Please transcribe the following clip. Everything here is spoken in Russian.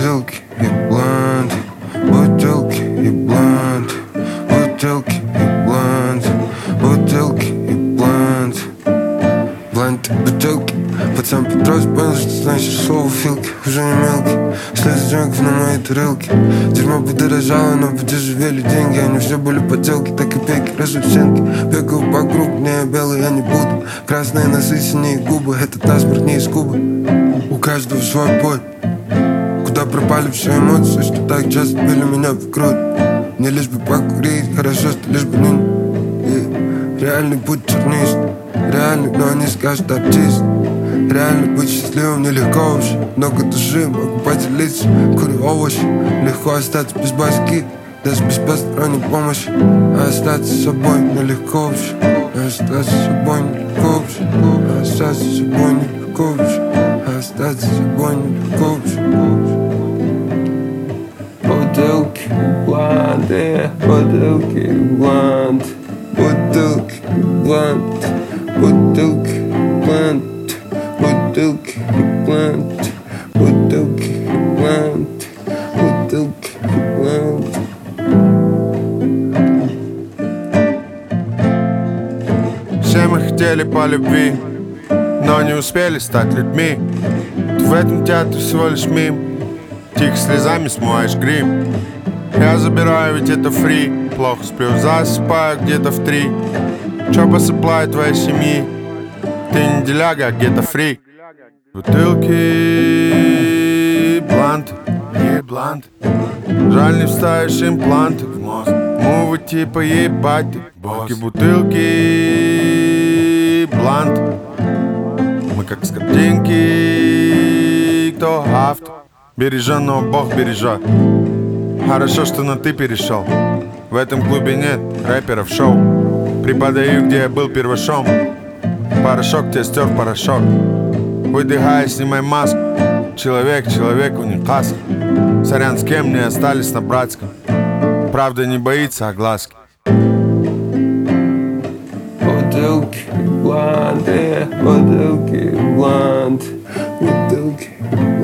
бутылки и блант, бутылки и блант, бутылки и блант, бутылки и блант, блант, бутылки. Пацан подрос, понял, что значит слово филки. Уже не мелкий, слезы джанков на моей тарелке. Дерьмо подорожало, но подешевели деньги. Они все были подделки, так и пеки, разовсенки. Бегаю вокруг, не белый я не буду. Красные носы, синие губы, этот наспорт не из Кубы. У каждого свой бой. Куда пропали все эмоции, что так часто били меня в грудь. Мне лишь бы покурить, хорошо, что лишь бы не реальный путь чернист. Реальный, но они скажут артист. Реально быть счастливым нелегко вообще. Много души, могу поделиться. Курю овощи, легко остаться без базики, даже без посторонней помощи. А остаться собой нелегко вообще. А остаться собой нелегко вообще. А остаться собой нелегко вообще. А остаться собой нелегко вообще. Бутылки, бланты, бутылки, блант, бутылки, блант, бутылки, блант. Бутылки и блант, бутылки и блант, бутылки и блант. Все мы хотели по любви, но не успели стать людьми. Ты в этом театре всего лишь мим, тихо слезами смоешь грим. Я забираю, ведь это фри. Плохо сплю, засыпаю где-то в 3. Чё посыпает твоей семьи? Ты не деляга, а где-то фрик. Бутылки, блант и блант. Жаль, не вставишь импланты в мозг. Мувы типа ебать ты, боги. Бутылки, блант. Мы как с картинки, кто автор. Бережен, но Бог бережет. Хорошо, что на ты перешел. В этом клубе нет рэперов шоу. Преподаю, где я был первошом. Порошок тебя стер порошок. Выдыхай, снимай маску. Человек человеку не каска. Сорян, с кем не остались на братском. Правда не боится огласки. Бутылки, бланты, бутылки, блант, бутылки.